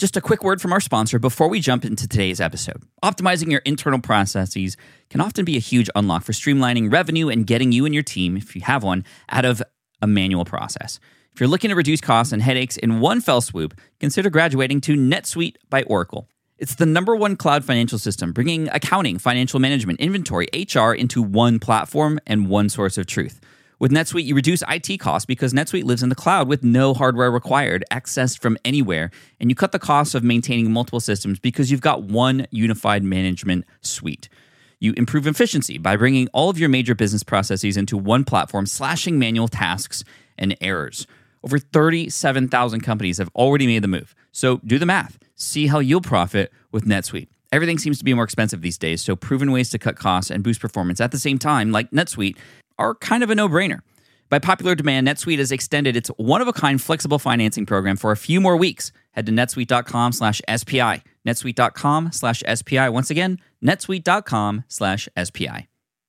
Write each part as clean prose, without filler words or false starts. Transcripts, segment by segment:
Just a quick word from our sponsor before we jump into today's episode. Optimizing your internal processes can often be a huge unlock for streamlining revenue and getting you and your team, if you have one, out of a manual process. If you're looking to reduce costs and headaches in one fell swoop, consider graduating to NetSuite by Oracle. It's the #1 cloud financial system, bringing accounting, financial management, inventory, HR into one platform and one source of truth. With NetSuite, you reduce IT costs because NetSuite lives in the cloud with no hardware required, accessed from anywhere, and you cut the costs of maintaining multiple systems because you've got one unified management suite. You improve efficiency by bringing all of your major business processes into one platform, slashing manual tasks and errors. Over 37,000 companies have already made the move. So do the math. See how you'll profit with NetSuite. Everything seems to be more expensive these days, so proven ways to cut costs and boost performance at the same time, like NetSuite, are kind of a no-brainer. By popular demand, NetSuite has extended its one-of-a-kind flexible financing program for a few more weeks. Head to netsuite.com/SPI. netsuite.com/SPI. Once again, netsuite.com/SPI.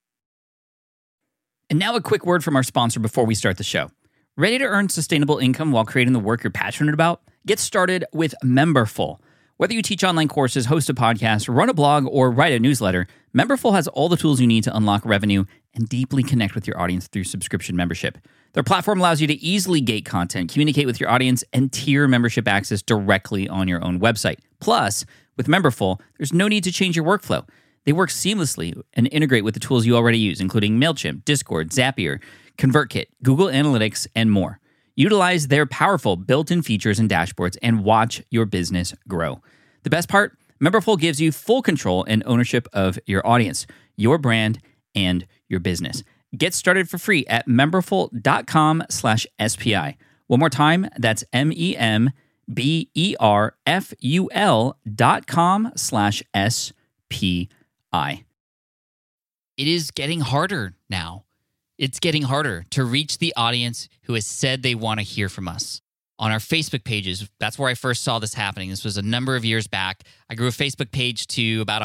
And now a quick word from our sponsor before we start the show. Ready to earn sustainable income while creating the work you're passionate about? Get started with Memberful. Whether you teach online courses, host a podcast, run a blog, or write a newsletter, Memberful has all the tools you need to unlock revenue and deeply connect with your audience through subscription membership. Their platform allows you to easily gate content, communicate with your audience, and tier membership access directly on your own website. Plus, with Memberful, there's no need to change your workflow. They work seamlessly and integrate with the tools you already use, including MailChimp, Discord, Zapier, ConvertKit, Google Analytics, and more. Utilize their powerful built-in features and dashboards and watch your business grow. The best part? Memberful gives you full control and ownership of your audience, your brand, and your business. Get started for free at memberful.com/SPI. One more time, that's memberful.com/SPI. It is getting harder now. It's getting harder to reach the audience who has said they want to hear from us. On our Facebook pages, that's where I first saw this happening. This was a number of years back. I grew a Facebook page to about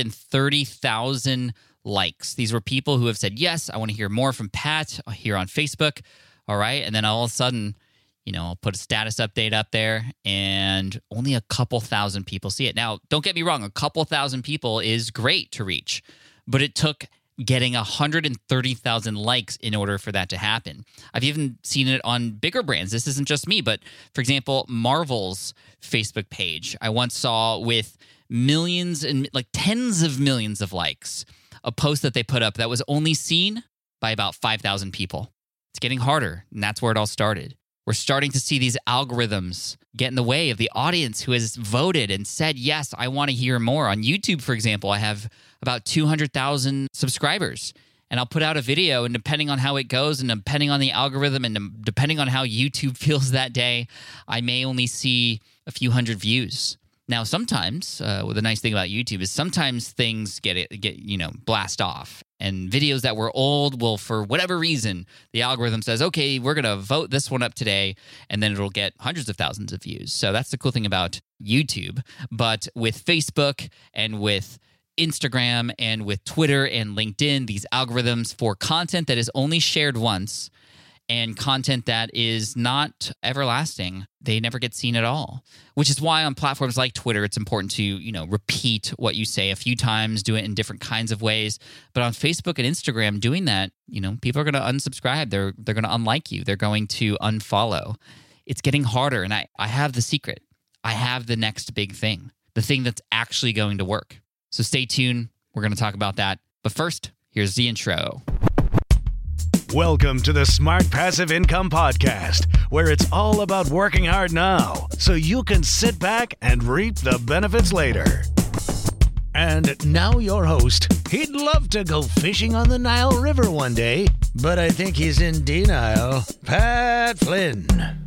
130,000 likes. These were people who have said, yes, I want to hear more from Pat here on Facebook. All right. And then all of a sudden, I'll put a status update up there and only a couple thousand people see it. Now, don't get me wrong. A couple thousand people is great to reach, but it took getting 130,000 likes in order for that to happen. I've even seen it on bigger brands. This isn't just me, but for example, Marvel's Facebook page, I once saw with millions and tens of millions of likes, a post that they put up that was only seen by about 5,000 people. It's getting harder, and that's where it all started. We're starting to see these algorithms get in the way of the audience who has voted and said, yes, I want to hear more. On YouTube, for example, I have about 200,000 subscribers. And I'll put out a video, and depending on how it goes and depending on the algorithm and depending on how YouTube feels that day, I may only see a few hundred views. Now, sometimes, the nice thing about YouTube is sometimes things get blast off. And videos that were old will, for whatever reason, the algorithm says, okay, we're going to vote this one up today, and then it'll get hundreds of thousands of views. So that's the cool thing about YouTube. But with Facebook and with Instagram and with Twitter and LinkedIn, these algorithms for content that is only shared once and content that is not everlasting, they never get seen at all. Which is why on platforms like Twitter, it's important to, repeat what you say a few times, do it in different kinds of ways. But on Facebook and Instagram, doing that, people are going to unsubscribe. They're going to unlike you. They're going to unfollow. It's getting harder. And I have the secret. I have the next big thing, the thing that's actually going to work. So stay tuned. We're going to talk about that. But first, here's the intro. Welcome to the Smart Passive Income Podcast, where it's all about working hard now so you can sit back and reap the benefits later. And now your host. He'd love to go fishing on the Nile River one day, but I think he's in denial. Pat Flynn.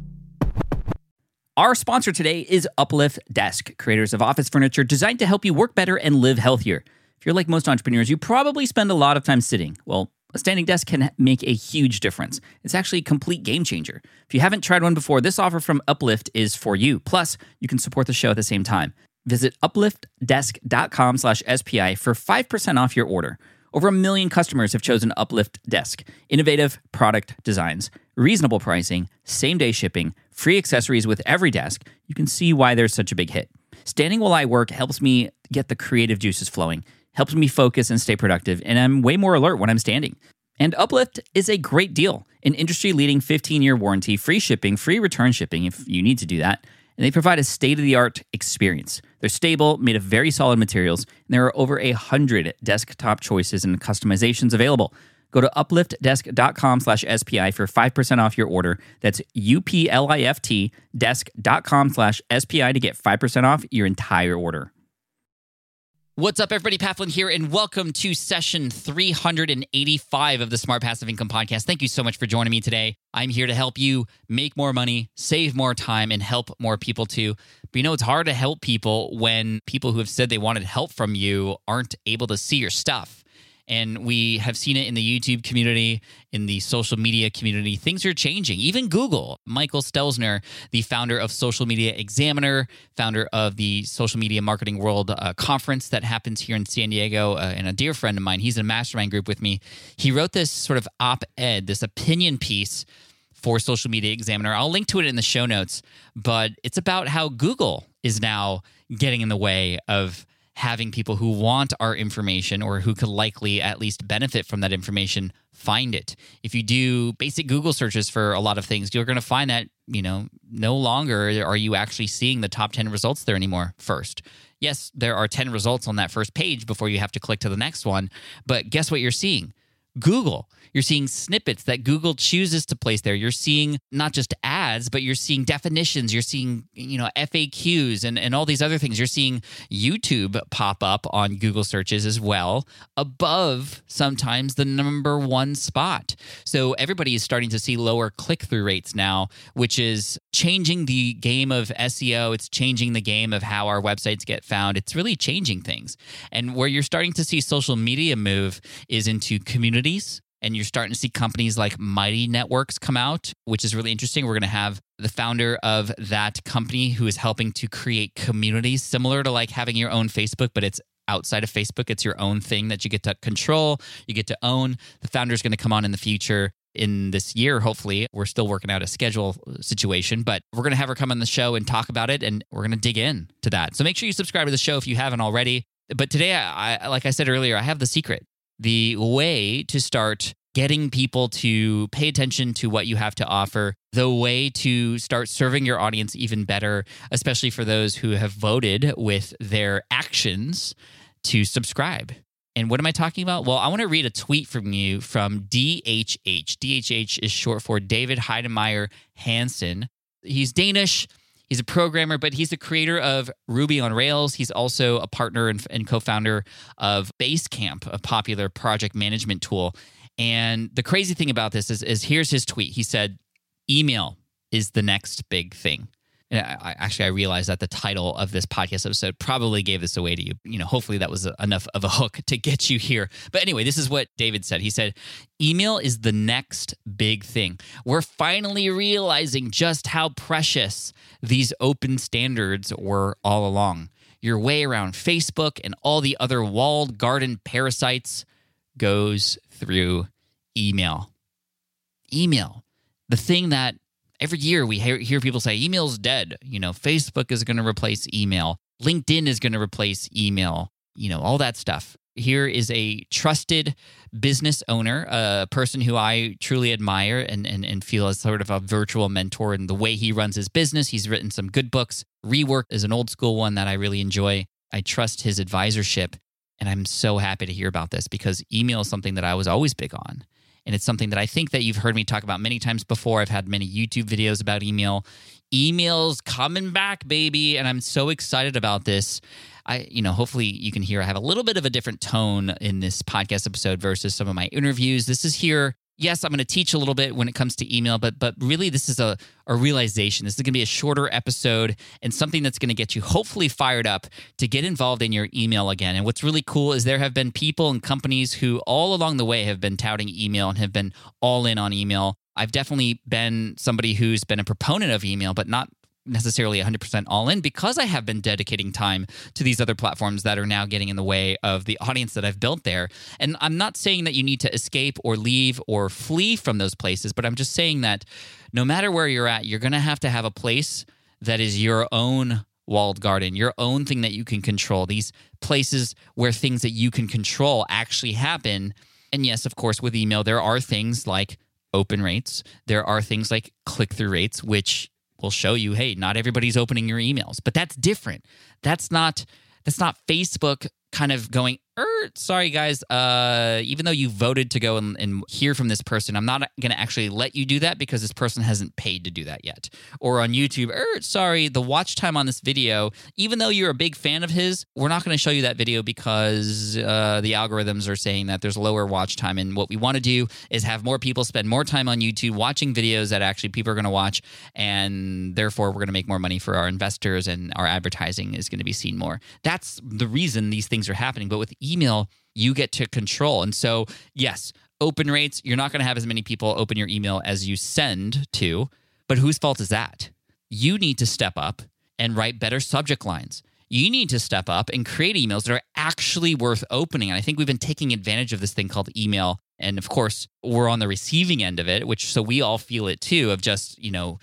Our sponsor today is Uplift Desk, creators of office furniture designed to help you work better and live healthier. If you're like most entrepreneurs, you probably spend a lot of time sitting. Well, a standing desk can make a huge difference. It's actually a complete game changer. If you haven't tried one before, this offer from Uplift is for you. Plus, you can support the show at the same time. Visit upliftdesk.com/SPI for 5% off your order. Over 1 million customers have chosen Uplift Desk. Innovative product designs, reasonable pricing, same-day shipping, free accessories with every desk, you can see why there's such a big hit. Standing while I work helps me get the creative juices flowing, helps me focus and stay productive, and I'm way more alert when I'm standing. And Uplift is a great deal. An industry-leading 15-year warranty, free shipping, free return shipping if you need to do that. And they provide a state-of-the-art experience. They're stable, made of very solid materials, and there are over 100 desktop choices and customizations available. Go to upliftdesk.com/SPI for 5% off your order. That's UPLIFT desk.com/SPI to get 5% off your entire order. What's up, everybody? Pat Flynn here, and welcome to session 385 of the Smart Passive Income Podcast. Thank you so much for joining me today. I'm here to help you make more money, save more time, and help more people too. But you know, it's hard to help people when people who have said they wanted help from you aren't able to see your stuff. And we have seen it in the YouTube community, in the social media community. Things are changing. Even Google. Michael Stelzner, the founder of Social Media Examiner, founder of the Social Media Marketing World Conference that happens here in San Diego, and a dear friend of mine, he's in a mastermind group with me. He wrote this sort of op-ed, this opinion piece for Social Media Examiner. I'll link to it in the show notes, but it's about how Google is now getting in the way of having people who want our information or who could likely at least benefit from that information find it. If you do basic Google searches for a lot of things, you're going to find that, no longer are you actually seeing the top 10 results there anymore first. Yes, there are 10 results on that first page before you have to click to the next one, but guess what you're seeing? Google. You're seeing snippets that Google chooses to place there. You're seeing not just ads, but you're seeing definitions. You're seeing, FAQs and all these other things. You're seeing YouTube pop up on Google searches as well, above sometimes the number one spot. So everybody is starting to see lower click-through rates now, which is changing the game of SEO. It's changing the game of how our websites get found. It's really changing things. And where you're starting to see social media move is into communities. And you're starting to see companies like Mighty Networks come out, which is really interesting. We're going to have the founder of that company who is helping to create communities similar to like having your own Facebook, but it's outside of Facebook. It's your own thing that you get to control, you get to own. The founder is going to come on in the future in this year, hopefully. We're still working out a schedule situation, but we're going to have her come on the show and talk about it, and we're going to dig in to that. So make sure you subscribe to the show if you haven't already. But today, I like I said earlier, I have the secret. The way to start getting people to pay attention to what you have to offer, the way to start serving your audience even better, especially for those who have voted with their actions to subscribe. And what am I talking about? Well, I want to read a tweet from you from DHH. DHH is short for David Heidemeyer Hansen. He's Danish. He's a programmer, but he's the creator of Ruby on Rails. He's also a partner and co-founder of Basecamp, a popular project management tool. And the crazy thing about this is here's his tweet. He said, email is the next big thing. And I realized that the title of this podcast episode probably gave this away to you. Hopefully that was enough of a hook to get you here. But anyway, this is what David said. He said, email is the next big thing. We're finally realizing just how precious these open standards were all along. Your way around Facebook and all the other walled garden parasites goes through email. Email, the thing that every year we hear people say, email's dead. Facebook is going to replace email. LinkedIn is going to replace email. All that stuff. Here is a trusted business owner, a person who I truly admire and feel as sort of a virtual mentor in the way he runs his business. He's written some good books. Rework is an old school one that I really enjoy. I trust his advisorship, and I'm so happy to hear about this because email is something that I was always big on. And it's something that I think that you've heard me talk about many times before. I've had many YouTube videos about email. Email's coming back, baby. And I'm so excited about this. Hopefully you can hear I have a little bit of a different tone in this podcast episode versus some of my interviews. This is here. Yes, I'm going to teach a little bit when it comes to email, but really this is a realization. This is going to be a shorter episode and something that's going to get you hopefully fired up to get involved in your email again. And what's really cool is there have been people and companies who all along the way have been touting email and have been all in on email. I've definitely been somebody who's been a proponent of email, but not necessarily 100% all in because I have been dedicating time to these other platforms that are now getting in the way of the audience that I've built there. And I'm not saying that you need to escape or leave or flee from those places, but I'm just saying that no matter where you're at, you're going to have a place that is your own walled garden, your own thing that you can control. These places where things that you can control actually happen. And yes, of course, with email, there are things like open rates. There are things like click-through rates, which will show you, hey, not everybody's opening your emails. But that's different. That's not Facebook kind of going, sorry guys, even though you voted to go and hear from this person, I'm not going to actually let you do that because this person hasn't paid to do that yet. Or on YouTube, sorry, the watch time on this video, even though you're a big fan of his, we're not going to show you that video because the algorithms are saying that there's lower watch time. And what we want to do is have more people spend more time on YouTube watching videos that actually people are going to watch. And therefore, we're going to make more money for our investors and our advertising is going to be seen more. That's the reason these things are happening. But with email, you get to control. And so, yes, open rates, you're not going to have as many people open your email as you send to, but whose fault is that? You need to step up and write better subject lines. You need to step up and create emails that are actually worth opening. And I think we've been taking advantage of this thing called email. And of course, we're on the receiving end of it, so we all feel it too, of just,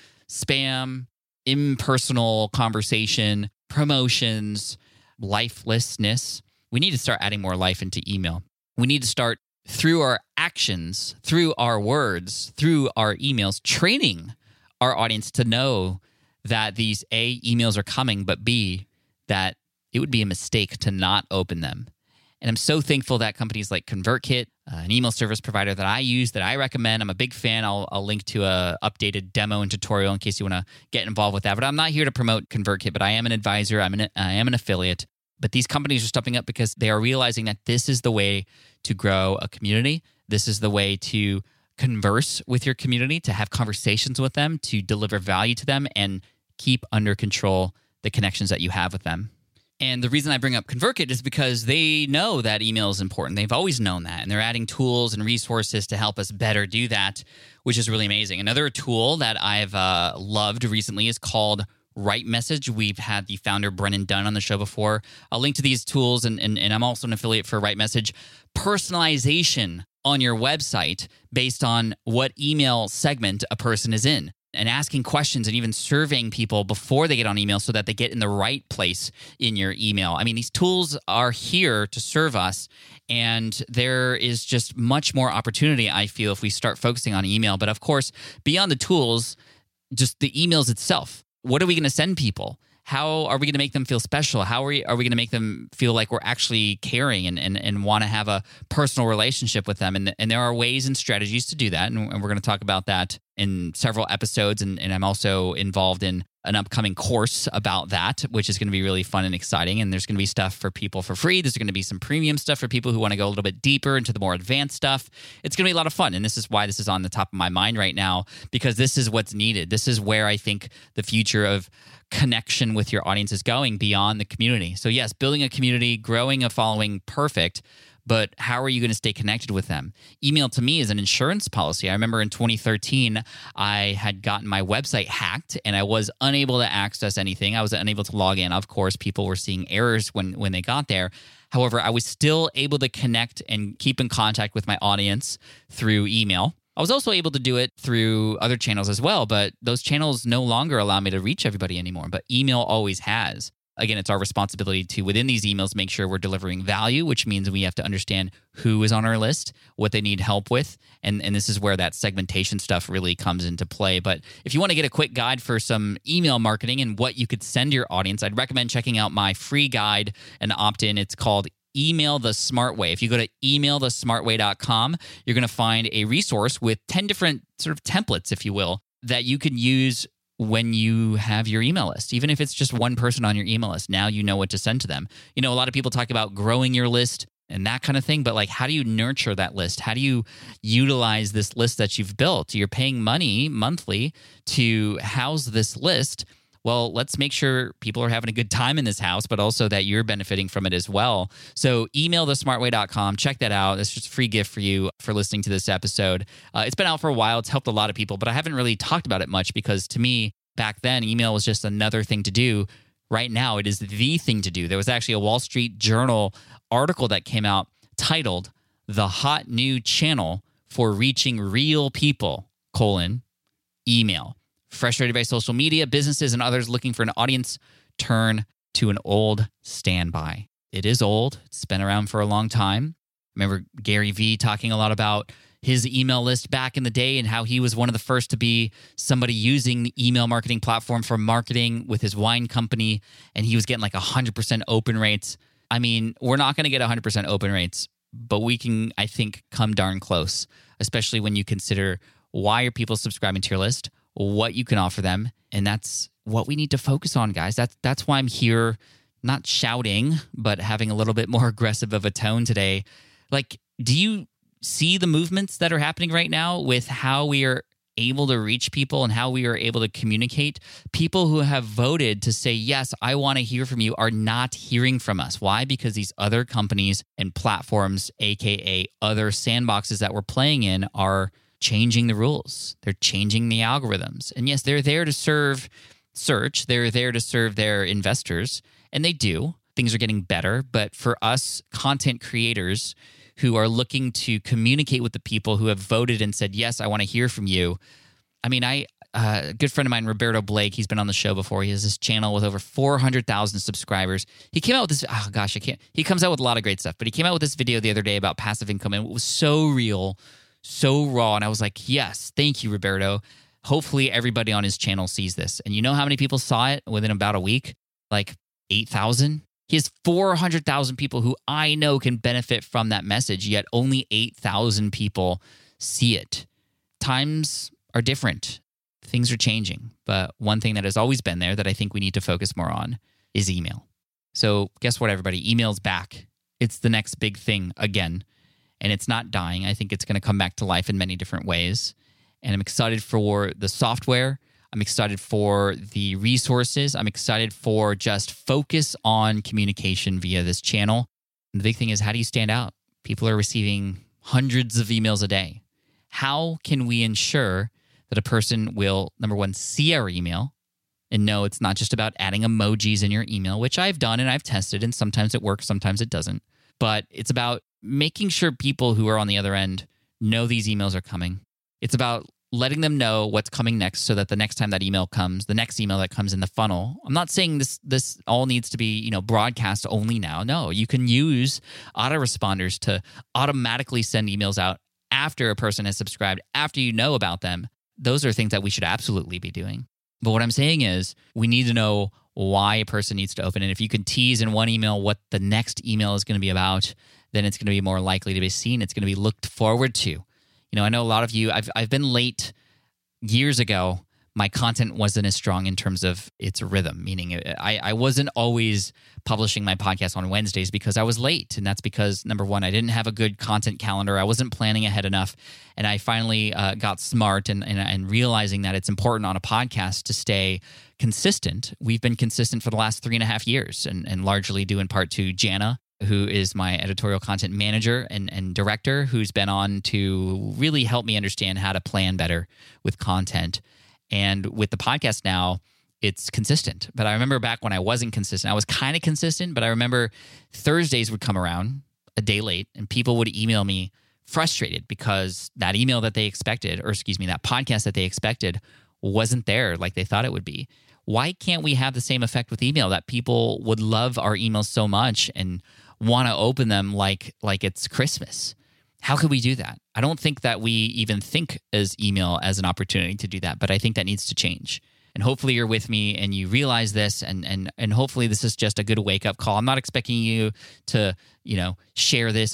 spam, impersonal conversation, promotions, lifelessness. We need to start adding more life into email. We need to start, through our actions, through our words, through our emails, training our audience to know that these A, emails are coming, but B, that it would be a mistake to not open them. And I'm so thankful that companies like ConvertKit, an email service provider that I use, that I recommend, I'm a big fan. I'll link to a updated demo and tutorial in case you want to get involved with that. But I'm not here to promote ConvertKit, but I am an advisor. I am an affiliate. But these companies are stepping up because they are realizing that this is the way to grow a community. This is the way to converse with your community, to have conversations with them, to deliver value to them, and keep under control the connections that you have with them. And the reason I bring up ConvertKit is because they know that email is important. They've always known that, and they're adding tools and resources to help us better do that, which is really amazing. Another tool that I've loved recently is called RightMessage. We've had the founder, Brennan Dunn, on the show before. I'll link to these tools, and I'm also an affiliate for RightMessage. Personalization on your website based on what email segment a person is in, and asking questions and even surveying people before they get on email so that they get in the right place in your email. I mean, these tools are here to serve us, and there is just much more opportunity, I feel, if we start focusing on email. But of course, beyond the tools, just the emails itself. What are we going to send people? How are we going to make them feel special? How are we going to make them feel like we're actually caring and want to have a personal relationship with them? And there are ways and strategies to do that. And we're going to talk about that in several episodes. And I'm also involved in an upcoming course about that, which is going to be really fun and exciting. And there's going to be stuff for people for free. There's going to be some premium stuff for people who want to go a little bit deeper into the more advanced stuff. It's going to be a lot of fun. And this is why this is on the top of my mind right now, because this is what's needed. This is where I think the future of connection with your audience is going, beyond the community. So yes, building a community, growing a following, perfect. But how are you going to stay connected with them? Email to me is an insurance policy. I remember in 2013, I had gotten my website hacked and I was unable to access anything. I was unable to log in. Of course, people were seeing errors when they got there. However, I was still able to connect and keep in contact with my audience through email. I was also able to do it through other channels as well, but those channels no longer allow me to reach everybody anymore. But email always has. Again, it's our responsibility to, within these emails, make sure we're delivering value, which means we have to understand who is on our list, what they need help with, and this is where that segmentation stuff really comes into play. But if you want to get a quick guide for some email marketing and what you could send your audience, I'd recommend checking out my free guide and opt-in. It's called Email the Smart Way. If you go to emailthesmartway.com, you're going to find a resource with 10 different sort of templates, if you will, that you can use when you have your email list. Even if it's just one person on your email list, now you know what to send to them. You know, a lot of people talk about growing your list and that kind of thing, but like, how do you nurture that list? How do you utilize this list that you've built? You're paying money monthly to house this list. Well, let's make sure people are having a good time in this house, but also that you're benefiting from it as well. So emailthesmartway.com, check that out. It's just a free gift for you for listening to this episode. It's been out for a while. It's helped a lot of people, but I haven't really talked about it much because to me, back then, email was just another thing to do. Right now, it is the thing to do. There was actually a Wall Street Journal article that came out titled "The Hot New Channel for Reaching Real People, email. Frustrated by social media, businesses and others looking for an audience turn to an old standby." It is old. It's been around for a long time. Remember Gary Vee talking a lot about his email list back in the day and how he was one of the first to be somebody using the email marketing platform for marketing with his wine company, and he was getting like 100% open rates. I mean, we're not going to get 100% open rates, but we can, I think, come darn close, especially when you consider why are people subscribing to your list, what you can offer them, and that's what we need to focus on, guys. That's why I'm here, not shouting, but having a little bit more aggressive of a tone today. Like, do you see the movements that are happening right now with how we are able to reach people and how we are able to communicate? People who have voted to say, yes, I want to hear from you, are not hearing from us. Why? Because these other companies and platforms, aka other sandboxes that we're playing in, are changing the rules. They're changing the algorithms. And yes, they're there to serve search. They're there to serve their investors. And they do. Things are getting better. But for us content creators who are looking to communicate with the people who have voted and said, yes, I want to hear from you. I mean, a good friend of mine, Roberto Blake, he's been on the show before. He has this channel with over 400,000 subscribers. He came out with this, he comes out with a lot of great stuff, but he came out with this video the other day about passive income, and it was so real, so raw. And I was like, yes, thank you, Roberto. Hopefully everybody on his channel sees this. And you know how many people saw it within about a week? Like 8,000? He has 400,000 people who I know can benefit from that message, yet only 8,000 people see it. Times are different. Things are changing. But one thing that has always been there that I think we need to focus more on is email. So guess what, everybody? Email's back. It's the next big thing again. And it's not dying. I think it's going to come back to life in many different ways. And I'm excited for the software. I'm excited for the resources. I'm excited for just focus on communication via this channel. And the big thing is, how do you stand out? People are receiving hundreds of emails a day. How can we ensure that a person will, number one, see our email and know it's not just about adding emojis in your email, which I've done and I've tested, and sometimes it works, sometimes it doesn't. But it's about making sure people who are on the other end know these emails are coming. It's about letting them know what's coming next so that the next time that email comes, the next email that comes in the funnel. I'm not saying this all needs to be, broadcast only now. No, you can use autoresponders to automatically send emails out after a person has subscribed, after you know about them. Those are things that we should absolutely be doing. But what I'm saying is we need to know why a person needs to open it. If you can tease in one email what the next email is going to be about, then it's going to be more likely to be seen. It's going to be looked forward to. I know a lot of you, I've been late years ago. My content wasn't as strong in terms of its rhythm, meaning I wasn't always publishing my podcast on Wednesdays because I was late. And that's because, number one, I didn't have a good content calendar. I wasn't planning ahead enough. And I finally got smart and realizing that it's important on a podcast to stay consistent. We've been consistent for the last 3.5 years and largely due in part to Jana, who is my editorial content manager and director, who's been on to really help me understand how to plan better with content. And with the podcast now, it's consistent. But I remember back when I wasn't consistent, I was kind of consistent, but I remember Thursdays would come around a day late and people would email me frustrated because that email that they expected, that podcast that they expected wasn't there like they thought it would be. Why can't we have the same effect with email, that people would love our emails so much and want to open them like it's Christmas? How could we do that? I don't think that we even think as email as an opportunity to do that, but I think that needs to change. And hopefully you're with me and you realize this, and hopefully this is just a good wake-up call. I'm not expecting you to, share this.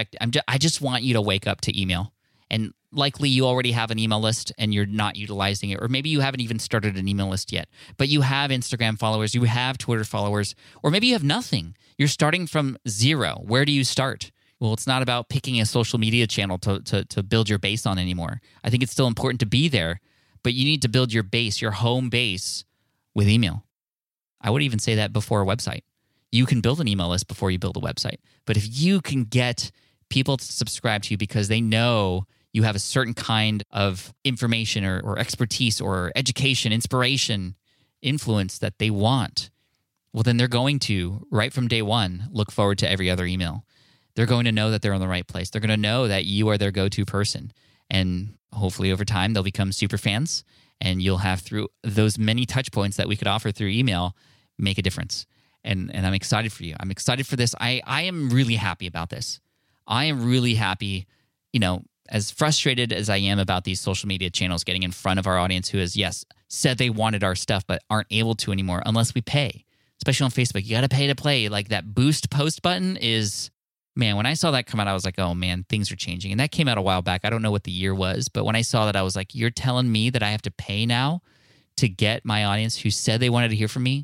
I just want you to wake up to email. And likely you already have an email list and you're not utilizing it. Or maybe you haven't even started an email list yet, but you have Instagram followers, you have Twitter followers, or maybe you have nothing. You're starting from zero. Where do you start? Well, it's not about picking a social media channel to build your base on anymore. I think it's still important to be there, but you need to build your base, your home base, with email. I would even say that before a website. You can build an email list before you build a website. But if you can get people to subscribe to you because they know you have a certain kind of information or expertise or education, inspiration, influence that they want, well, then they're going to, right from day one, look forward to every other email. They're going to know that they're in the right place. They're going to know that you are their go-to person. And hopefully over time, they'll become super fans, and you'll have, through those many touch points that we could offer through email, make a difference. And I'm excited for you. I'm excited for this. I am really happy about this. I am really happy, as frustrated as I am about these social media channels getting in front of our audience who has, yes, said they wanted our stuff but aren't able to anymore unless we pay. Especially on Facebook, you got to pay to play. Like that boost post button is, man, when I saw that come out, I was like, oh man, things are changing. And that came out a while back. I don't know what the year was, but when I saw that, I was like, you're telling me that I have to pay now to get my audience who said they wanted to hear from me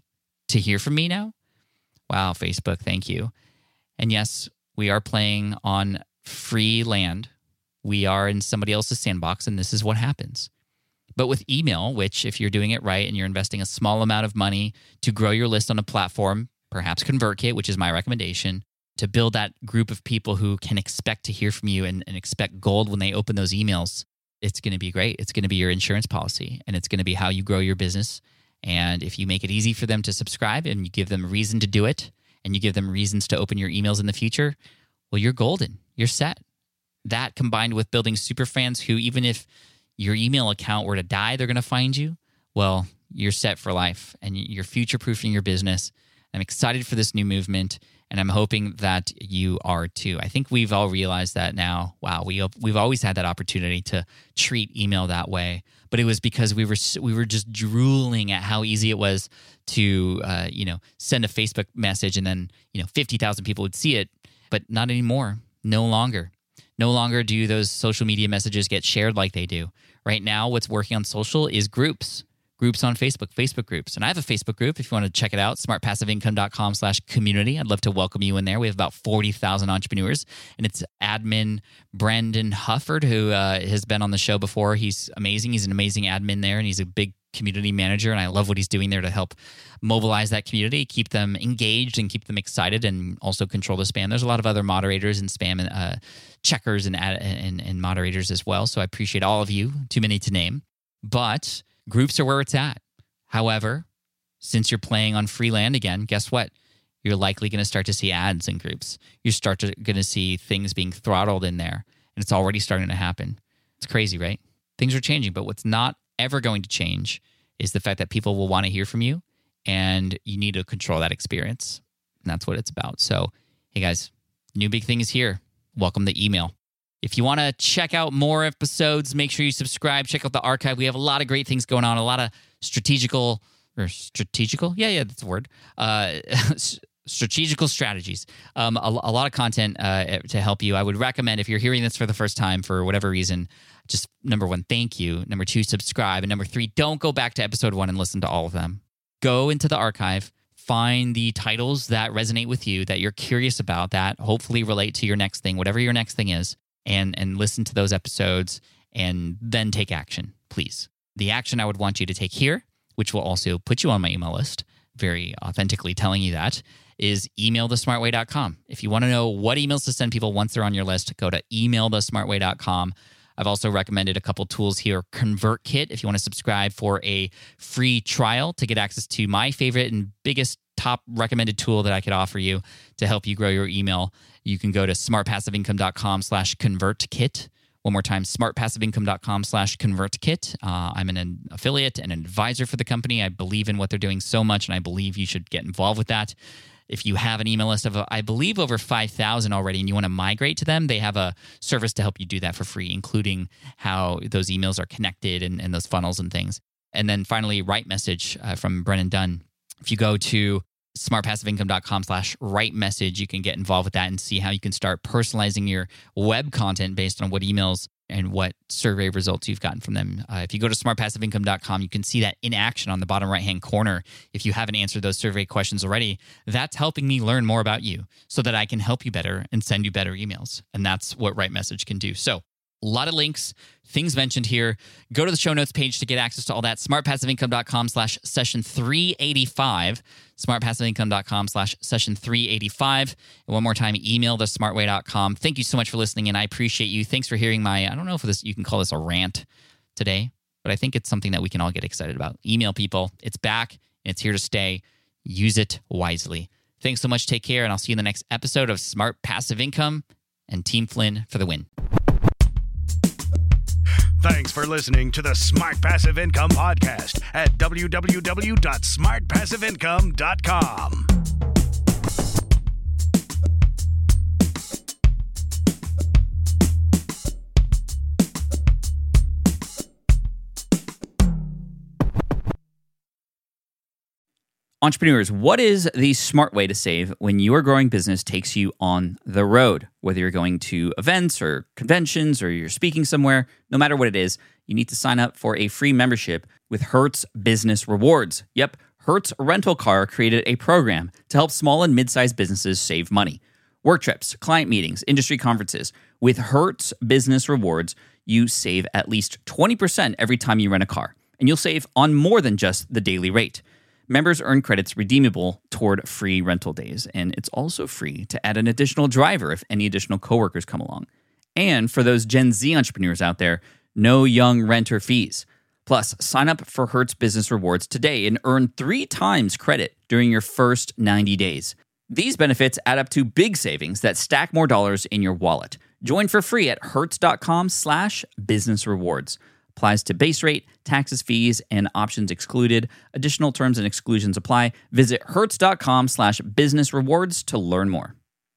now? Wow, Facebook, thank you. And yes, we are playing on free land. We are in somebody else's sandbox, and this is what happens. But with email, which if you're doing it right and you're investing a small amount of money to grow your list on a platform, perhaps ConvertKit, which is my recommendation, to build that group of people who can expect to hear from you and expect gold when they open those emails, it's going to be great. It's going to be your insurance policy, and it's going to be how you grow your business. And if you make it easy for them to subscribe and you give them a reason to do it, and you give them reasons to open your emails in the future, well, you're golden. You're set. That combined with building super fans who, even if your email account were to die, they're going to find you, well, you're set for life and you're future-proofing your business. I'm excited for this new movement, and I'm hoping that you are too. I think we've all realized that now. Wow, we've always had that opportunity to treat email that way, but it was because we were just drooling at how easy it was to send a Facebook message and then 50,000 people would see it, but not anymore. No longer. No longer do those social media messages get shared like they do. Right now, what's working on social is groups on Facebook groups. And I have a Facebook group if you want to check it out, smartpassiveincome.com/community. I'd love to welcome you in there. We have about 40,000 entrepreneurs, and it's admin Brandon Hufford, who has been on the show before. He's amazing. He's an amazing admin there, and he's a big community manager, and I love what he's doing there to help mobilize that community, keep them engaged and keep them excited, and also control the spam. There's a lot of other moderators and spam checkers and moderators as well, so I appreciate all of you, too many to name. But groups are where it's at. However, since you're playing on free land again, guess what? You're likely going to start to see ads in groups. You're going to see things being throttled in there, and it's already starting to happen. It's crazy, right? Things are changing, but what's not ever going to change is the fact that people will want to hear from you, and you need to control that experience. And that's what it's about. So, hey guys, new big thing is here. Welcome to email. If you want to check out more episodes, make sure you subscribe. Check out the archive. We have a lot of great things going on, a lot of strategical? Yeah, that's a word. Strategical strategies. A lot of content to help you. I would recommend, if you're hearing this for the first time for whatever reason, just number 1, thank you. Number 2, subscribe. And number 3, don't go back to episode 1 and listen to all of them. Go into the archive, find the titles that resonate with you, that you're curious about, that hopefully relate to your next thing, whatever your next thing is, and listen to those episodes and then take action, please. The action I would want you to take here, which will also put you on my email list, very authentically telling you that, is emailthesmartway.com. If you want to know what emails to send people once they're on your list, go to emailthesmartway.com. I've also recommended a couple tools here. ConvertKit, if you want to subscribe for a free trial to get access to my favorite and biggest top recommended tool that I could offer you to help you grow your email, you can go to smartpassiveincome.com/ConvertKit. One more time, smartpassiveincome.com/ConvertKit. I'm an affiliate and an advisor for the company. I believe in what they're doing so much, and I believe you should get involved with that. If you have an email list of, I believe, over 5,000 already, and you want to migrate to them, they have a service to help you do that for free, including how those emails are connected and those funnels and things. And then finally, WriteMessage from Brennan Dunn. If you go to smartpassiveincome.com/WriteMessage, you can get involved with that and see how you can start personalizing your web content based on what emails and what survey results you've gotten from them. If you go to smartpassiveincome.com, you can see that in action on the bottom right-hand corner. If you haven't answered those survey questions already, that's helping me learn more about you so that I can help you better and send you better emails. And that's what WriteMessage can do. So A lot of links, things mentioned here. Go to the show notes page to get access to all that. smartpassiveincome.com/session385. smartpassiveincome.com/session385. And one more time, email thesmartway.com. Thank you so much for listening, and I appreciate you. Thanks for hearing my, I don't know if this you can call this a rant today, but I think it's something that we can all get excited about. Email people. It's back, and it's here to stay. Use it wisely. Thanks so much. Take care, and I'll see you in the next episode of Smart Passive Income, and Team Flynn for the win. Thanks for listening to the Smart Passive Income Podcast at www.smartpassiveincome.com. Entrepreneurs, what is the smart way to save when your growing business takes you on the road? Whether you're going to events or conventions or you're speaking somewhere, no matter what it is, you need to sign up for a free membership with Hertz Business Rewards. Yep, Hertz Rental Car created a program to help small and mid-sized businesses save money. Work trips, client meetings, industry conferences. With Hertz Business Rewards, you save at least 20% every time you rent a car, and you'll save on more than just the daily rate. Members earn credits redeemable toward free rental days, and it's also free to add an additional driver if any additional coworkers come along. And for those Gen Z entrepreneurs out there, no young renter fees. Plus, sign up for Hertz Business Rewards today and earn 3 times credit during your first 90 days. These benefits add up to big savings that stack more dollars in your wallet. Join for free at hertz.com/business rewards. Applies to base rate, taxes, fees, and options excluded. Additional terms and exclusions apply. Visit hertz.com/business rewards to learn more.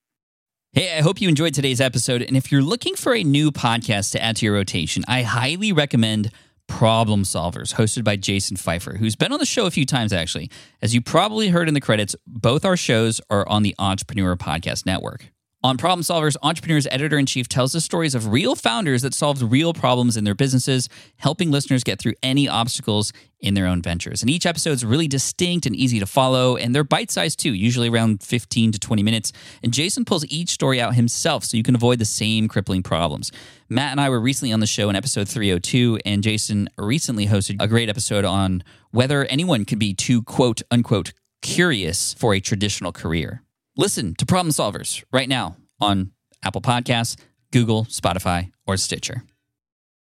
Hey, I hope you enjoyed today's episode. And if you're looking for a new podcast to add to your rotation, I highly recommend Problem Solvers, hosted by Jason Pfeiffer, who's been on the show a few times, actually. As you probably heard in the credits, both our shows are on the Entrepreneur Podcast Network. On Problem Solvers, Entrepreneur's editor-in-chief tells the stories of real founders that solved real problems in their businesses, helping listeners get through any obstacles in their own ventures. And each episode is really distinct and easy to follow, and they're bite-sized too, usually around 15 to 20 minutes. And Jason pulls each story out himself so you can avoid the same crippling problems. Matt and I were recently on the show in episode 302, and Jason recently hosted a great episode on whether anyone could be too quote-unquote curious for a traditional career. Listen to Problem Solvers right now on Apple Podcasts, Google, Spotify, or Stitcher.